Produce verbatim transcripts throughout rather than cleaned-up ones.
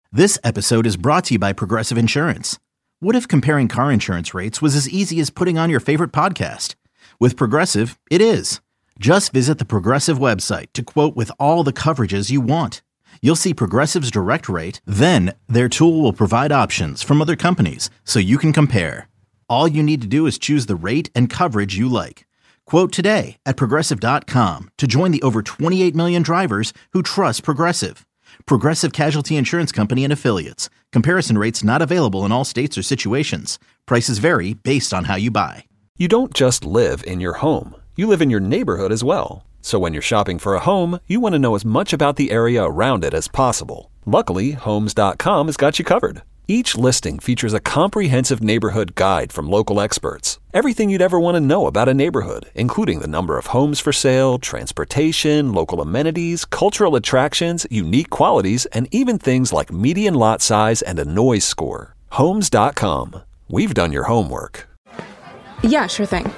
This episode is brought to you by Progressive Insurance. What if comparing car insurance rates was as easy as putting on your favorite podcast? With Progressive, it is. Just visit the Progressive website to quote with all the coverages you want. You'll see Progressive's direct rate, then their tool will provide options from other companies so you can compare. All you need to do is choose the rate and coverage you like. Quote today at progressive dot com to join the over twenty-eight million drivers who trust Progressive. Progressive Casualty Insurance Company and Affiliates. Comparison rates not available in all states or situations. Prices vary based on how you buy. You don't just live in your home. You live in your neighborhood as well. So when you're shopping for a home, you want to know as much about the area around it as possible. Luckily, Homes dot com has got you covered. Each listing features a comprehensive neighborhood guide from local experts. Everything you'd ever want to know about a neighborhood, including the number of homes for sale, transportation, local amenities, cultural attractions, unique qualities, and even things like median lot size and a noise score. Homes dot com. We've done your homework. Yeah, sure thing.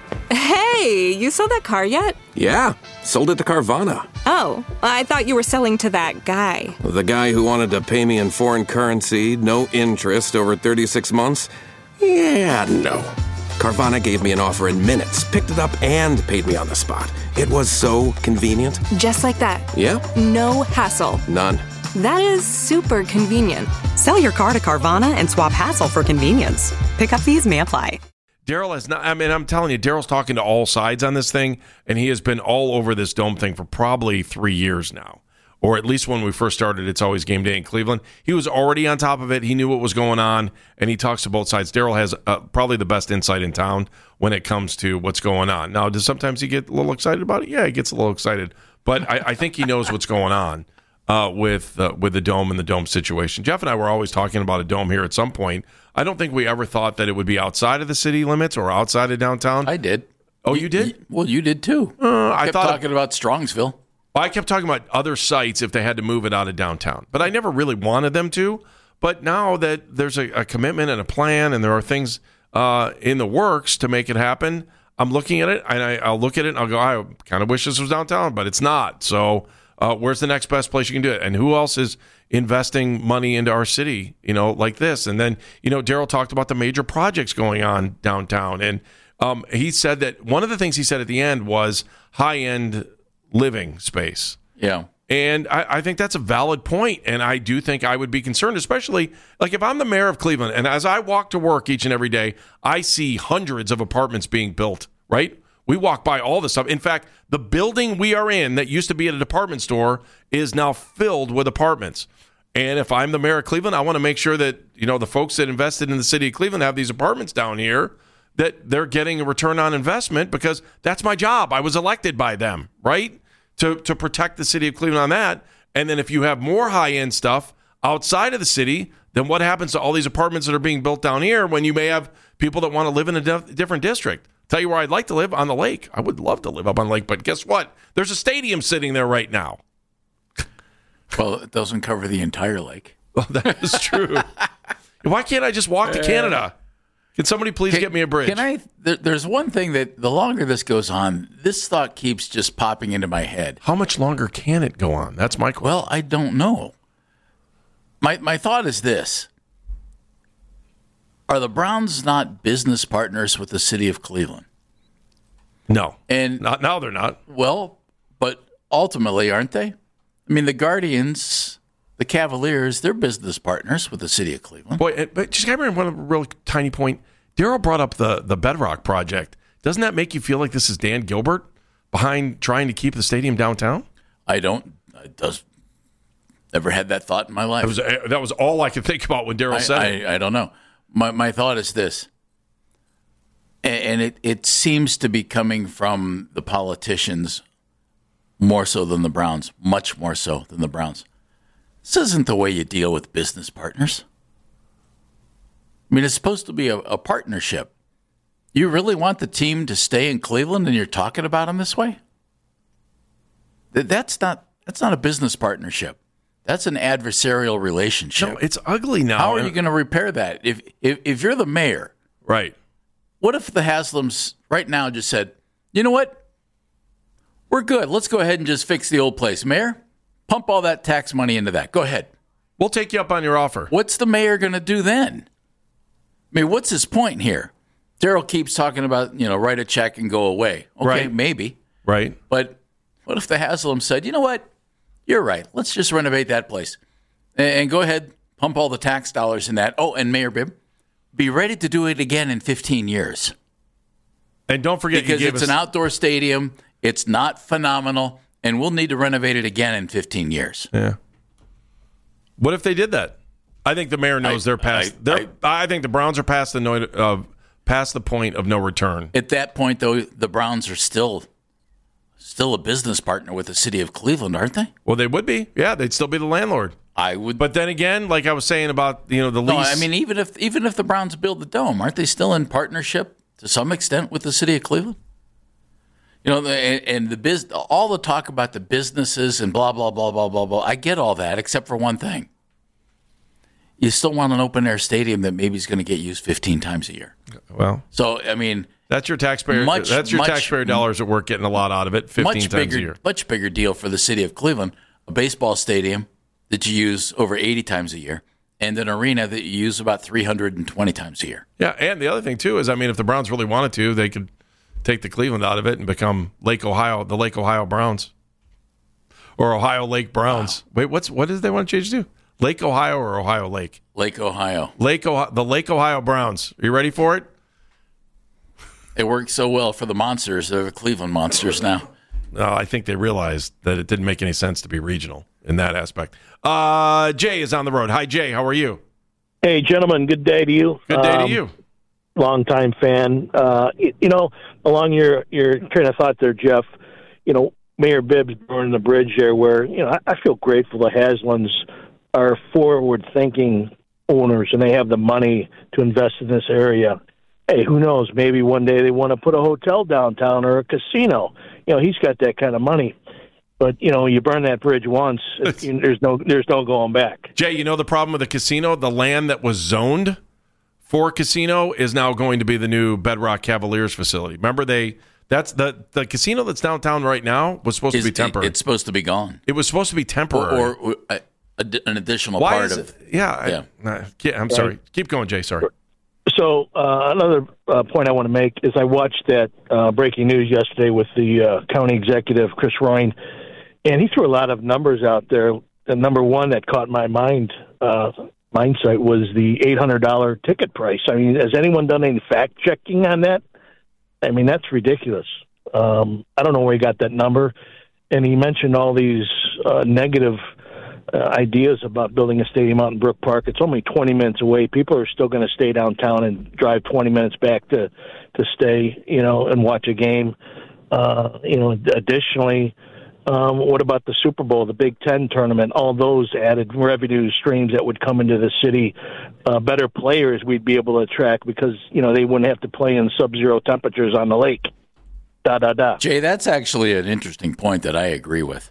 Hey, you sold that car yet? Yeah, sold it to Carvana. Oh, I thought you were selling to that guy. The guy who wanted to pay me in foreign currency, no interest, over thirty-six months? Yeah, no. Carvana gave me an offer in minutes, picked it up, and paid me on the spot. It was so convenient. Just like that. Yeah. No hassle. None. That is super convenient. Sell your car to Carvana and swap hassle for convenience. Pickup fees may apply. Daryl has not, I mean, I'm telling you, Daryl's talking to all sides on this thing, and he has been all over this dome thing for probably three years now. Or at least when we first started, It's Always Game Day in Cleveland. He was already on top of it. He knew what was going on, and he talks to both sides. Daryl has uh, probably the best insight in town when it comes to what's going on. Now, does sometimes he get a little excited about it? Yeah, he gets a little excited. But I, I think he knows what's going on uh, with uh, with the dome and the dome situation. Jeff and I were always talking about a dome here at some point. I don't think we ever thought that it would be outside of the city limits or outside of downtown. I did. Oh, you did? You, well, you did too. Uh, I kept thought talking about Strongsville. I kept talking about other sites if they had to move it out of downtown, but I never really wanted them to. But now that there's a, a commitment and a plan, and there are things uh, in the works to make it happen, I'm looking at it, and I, I'll look at it, and I'll go, I kind of wish this was downtown, but it's not. So uh, where's the next best place you can do it? And who else is investing money into our city, you know, like this? And then, you know, Daryl talked about the major projects going on downtown. And um, he said that one of the things he said at the end was high-end living space. Yeah. And I, I think that's a valid point. And I do think I would be concerned, especially like if I'm the mayor of Cleveland, and as I walk to work each and every day, I see hundreds of apartments being built, right? We walk by all this stuff. In fact, the building we are in that used to be at a department store is now filled with apartments. And if I'm the mayor of Cleveland, I want to make sure that, you know, the folks that invested in the city of Cleveland have these apartments down here, that they're getting a return on investment, because that's my job. I was elected by them, right? To to protect the city of Cleveland on that. And then if you have more high-end stuff outside of the city, then what happens to all these apartments that are being built down here when you may have people that want to live in a dif- different district? Tell you where I'd like to live, on the lake. I would love to live up on the lake, but guess what? There's a stadium sitting there right now. Well, it doesn't cover the entire lake. Well, that is true. Why can't I just walk to Canada? Can somebody please Can, get me a bridge? Can I? There, there's one thing that the longer this goes on, this thought keeps just popping into my head. How much longer can it go on? That's my question. Well, I don't know. My my thought is this. Are the Browns not business partners with the city of Cleveland? No. And not now they're not. Well, but ultimately, aren't they? I mean, the Guardians, the Cavaliers, they're business partners with the city of Cleveland. Boy, but just got me one real tiny point. Daryl brought up the, the Bedrock Project. Doesn't that make you feel like this is Dan Gilbert behind trying to keep the stadium downtown? I don't. It does. Never had that thought in my life. That was, that was all I could think about when Daryl said I, it. I, I don't know. My my thought is this, and it, it seems to be coming from the politicians more so than the Browns, much more so than the Browns. This isn't the way you deal with business partners. I mean, it's supposed to be a, a partnership. You really want the team to stay in Cleveland, and you're talking about them this way? That's not that's not a business partnership. That's an adversarial relationship. No, it's ugly now. How are you going to repair that? If, if if you're the mayor, right? What if the Haslams right now just said, you know what? We're good. Let's go ahead and just fix the old place. Mayor, pump all that tax money into that. Go ahead. We'll take you up on your offer. What's the mayor going to do then? I mean, what's his point here? Daryl keeps talking about, you know, write a check and go away. Okay, Right. maybe. Right. But what if the Haslam said, you know what? You're right. Let's just renovate that place. And, and go ahead, pump all the tax dollars in that. Oh, and Mayor Bibb, be ready to do it again in fifteen years. And don't forget, because you gave it's us- an outdoor stadium. It's not phenomenal, and we'll need to renovate it again in fifteen years. Yeah. What if they did that? I think the mayor knows I- they're past. I- they're, I, think the Browns are past the no, uh, past the point of no return. At that point, though, the Browns are still still a business partner with the city of Cleveland, aren't they? Well, they would be. Yeah, they'd still be the landlord. I would. But then again, like I was saying about you know the lease. No, I mean even if even if the Browns build the dome, aren't they still in partnership to some extent with the city of Cleveland? You know, and, and the biz, all the talk about the businesses and blah blah blah blah blah blah. I get all that, except for one thing. You still want an open air stadium that maybe is going to get used fifteen times a year. Well, so I mean, that's your taxpayer. Much, that's your much, taxpayer dollars at work getting a lot out of it. Fifteen much times bigger, a year. Much bigger deal for the city of Cleveland. A baseball stadium that you use over eighty times a year, and an arena that you use about three hundred twenty times a year. Yeah, and the other thing too is, I mean, if the Browns really wanted to, they could take the Cleveland out of it and become Lake Ohio, the Lake Ohio Browns, or Ohio Lake Browns. Wow. Wait, what's what did they want to change to? Lake Ohio or Ohio Lake? Lake Ohio. Lake Ohio, the Lake Ohio Browns. Are you ready for it? It worked so well for the Monsters. They're the Cleveland Monsters now. No, I think they realized that it didn't make any sense to be regional in that aspect. Uh, Jay is on the road. Hi, Jay. How are you? Hey, gentlemen. Good day to you. Good day um, to you. Longtime fan. Uh, you, you know, along your, your train of thought there, Jeff, you know, Mayor Bibb's burning the bridge there where, you know, I, I feel grateful the Haslams are forward-thinking owners and they have the money to invest in this area. Hey, who knows? Maybe one day they want to put a hotel downtown or a casino. You know, he's got that kind of money. But, you know, you burn that bridge once, you, there's no there's no going back. Jay, you know the problem with the casino? The land that was zoned for casino is now going to be the new Bedrock Cavaliers facility. Remember, they that's the the casino that's downtown right now was supposed Is, to be temporary. It's supposed to be gone. It was supposed to be temporary. Or, or, or a, a, an additional Why part is of it? Yeah, yeah. I, uh, yeah I'm sorry. Keep going, Jay. Sorry. So uh, another uh, point I want to make is I watched that uh, breaking news yesterday with the uh, county executive, Chris Royne, and he threw a lot of numbers out there. The number one that caught my mind uh, mindset was the eight hundred dollars ticket price. I mean, has anyone done any fact-checking on that? I mean, that's ridiculous. Um, I don't know where he got that number. And he mentioned all these uh, negative uh, ideas about building a stadium out in Brook Park. It's only twenty minutes away. People are still going to stay downtown and drive twenty minutes back to, to stay, you know, and watch a game. Uh, you know, additionally, um, what about the Super Bowl, the Big Ten tournament, all those added revenue streams that would come into the city, uh, better players we'd be able to attract because, you know, they wouldn't have to play in sub-zero temperatures on the lake. Da, da, da. Jay, that's actually an interesting point that I agree with.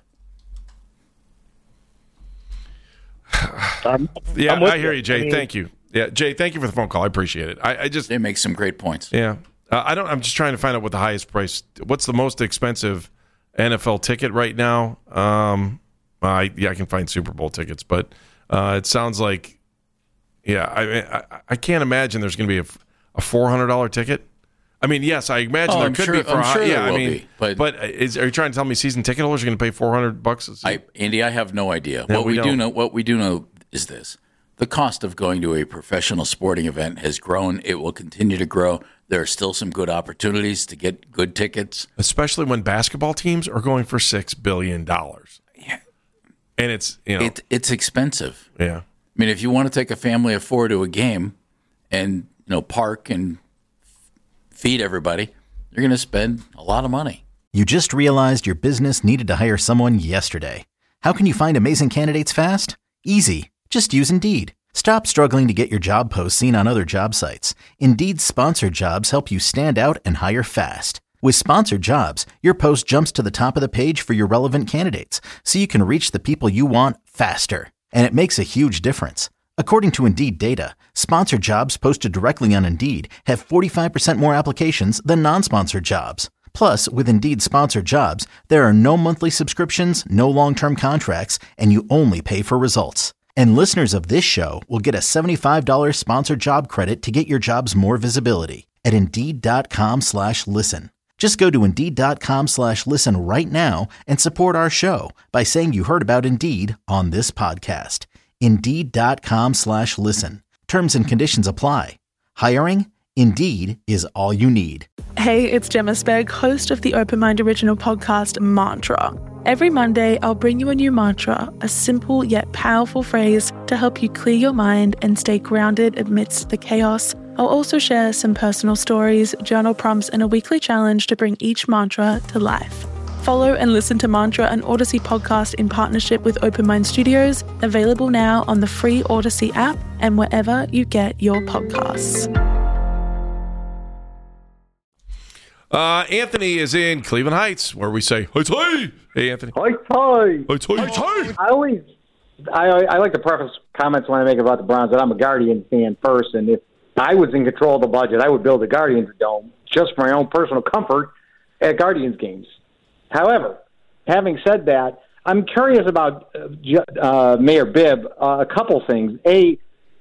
I'm, yeah, I'm I hear you, Jay. I mean, thank you. Yeah, Jay, thank you for the phone call. I appreciate it. I, I just they make some great points. Yeah, uh, I don't. I'm just trying to find out what the highest price. What's the most expensive N F L ticket right now? Um, I yeah, I can find Super Bowl tickets, but uh, it sounds like yeah. I I, I can't imagine there's going to be a, a four hundred dollar ticket. I mean, yes, I imagine Oh, there I'm could sure- be for I'm a, sure yeah. there I will mean, be, but- but is, are you trying to tell me season ticket holders are going to pay four hundred bucks? A I, Andy, I have no idea. No, what we we, do don't. know, what we do know, is this: the cost of going to a professional sporting event has grown. It will continue to grow. There are still some good opportunities to get good tickets, especially when basketball teams are going for six billion dollars. Yeah. And it's you know It, it's expensive. yeah. I mean, if you want to take a family of four to a game and you know park and feed everybody, you're going to spend a lot of money. You just realized your business needed to hire someone yesterday. How can you find amazing candidates fast? Easy. Just use Indeed. Stop struggling to get your job posts seen on other job sites. Indeed's sponsored jobs help you stand out and hire fast. With sponsored jobs, your post jumps to the top of the page for your relevant candidates, so you can reach the people you want faster. And it makes a huge difference. According to Indeed data, sponsored jobs posted directly on Indeed have forty-five percent more applications than non-sponsored jobs. Plus, with Indeed sponsored jobs, there are no monthly subscriptions, no long-term contracts, and you only pay for results. And listeners of this show will get a seventy-five dollars sponsored job credit to get your jobs more visibility at Indeed.com slash listen. Just go to Indeed.com slash listen right now and support our show by saying you heard about Indeed on this podcast. Indeed.com slash listen. Terms and conditions apply. Hiring? Indeed is all you need. Hey, it's Gemma Spegg, host of the Open Mind original podcast, Mantra. Every Monday, I'll bring you a new mantra, a simple yet powerful phrase to help you clear your mind and stay grounded amidst the chaos. I'll also share some personal stories, journal prompts, and a weekly challenge to bring each mantra to life. Follow and listen to Mantra, an Odyssey podcast in partnership with Open Mind Studios, available now on the free Odyssey app and wherever you get your podcasts. Uh, Anthony is in Cleveland Heights, where we say, hi, hi. Hey, Anthony. Hi, hi. Hi, hi. hi. I always, I, I like to preface comments when I make about the Browns that I'm a Guardians fan first, and if I was in control of the budget, I would build a Guardians Dome just for my own personal comfort at Guardians games. However, having said that, I'm curious about uh, uh, Mayor Bibb, uh, a couple things. A,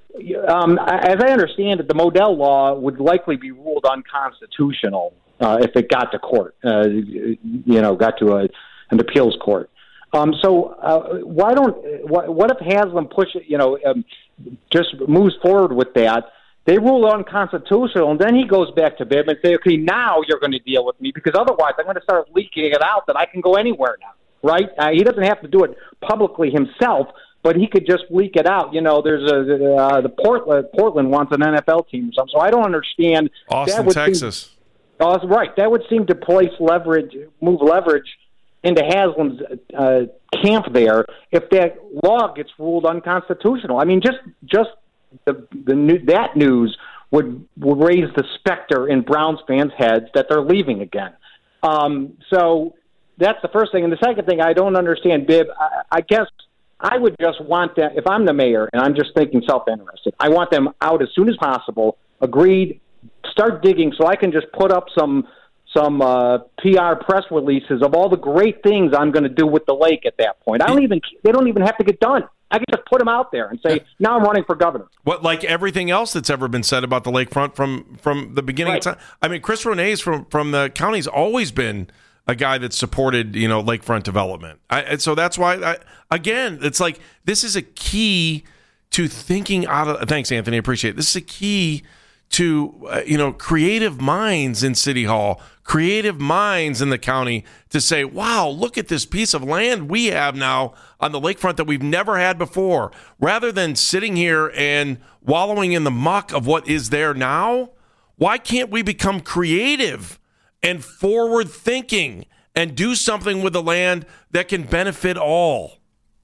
um, as I understand it, the Modell law would likely be ruled unconstitutional uh, if it got to court, uh, you know, got to a, an appeals court. Um, so uh, why don't, what, what if Haslam push it, you know, um, just moves forward with that? They rule it unconstitutional, and then he goes back to Bibb and say, okay, now you're going to deal with me, because otherwise I'm going to start leaking it out that I can go anywhere now, right? Uh, he doesn't have to do it publicly himself, but he could just leak it out. You know, there's a uh, the Portland, Portland wants an N F L team or something, so I don't understand. Austin, that would Texas. Seem, oh, that's right. That would seem to place leverage, move leverage into Haslam's uh, camp there if that law gets ruled unconstitutional. I mean, just just the the new, that news would would raise the specter in Browns fans' heads that they're leaving again. Um, so that's the first thing. And the second thing, I don't understand, Bibb. I, I guess I would just want that, if I'm the mayor, and I'm just thinking self-interested, I want them out as soon as possible, agreed, start digging so I can just put up some some uh, P R press releases of all the great things I'm going to do with the lake at that point. I don't even, they don't even have to get done. I can just put them out there and say, now I'm running for governor. What, like everything else that's ever been said about the lakefront from, from the beginning right. of time? I mean, Chris Ronay's from, from the county's always been a guy that supported, you know, lakefront development. I, and so that's why, I, again, it's like this is a key to thinking out of – thanks, Anthony. I appreciate it. This is a key to, uh, you know, creative minds in City Hall, creative minds in the county to say, wow, look at this piece of land we have now on the lakefront that we've never had before. Rather than sitting here and wallowing in the muck of what is there now, why can't we become creative and forward thinking and do something with the land that can benefit all?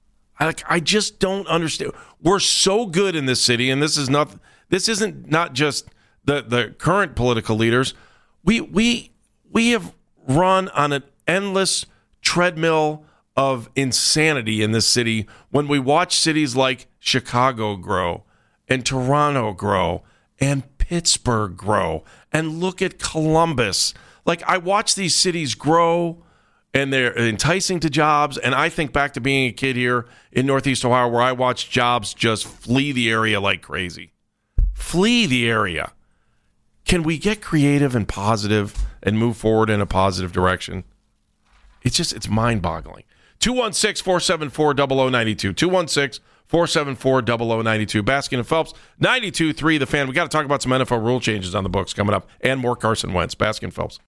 I, I just don't understand. We're so good in this city, and this is not this isn't not just the, the current political leaders. We we we have run on an endless treadmill of insanity in this city when we watch cities like Chicago grow and Toronto grow and Pittsburgh grow and look at Columbus. Like, I watch these cities grow and they're enticing to jobs, and I think back to being a kid here in Northeast Ohio where I watched jobs just flee the area like crazy. Flee the area. Can we get creative and positive and move forward in a positive direction? It's just, it's mind-boggling. two one six, four seven four, zero zero nine two. two one six, four seven four, zero zero nine two. Baskin and Phelps, ninety-two point three The Fan. We got to talk about some N F L rule changes on the books coming up and more Carson Wentz. Baskin and Phelps.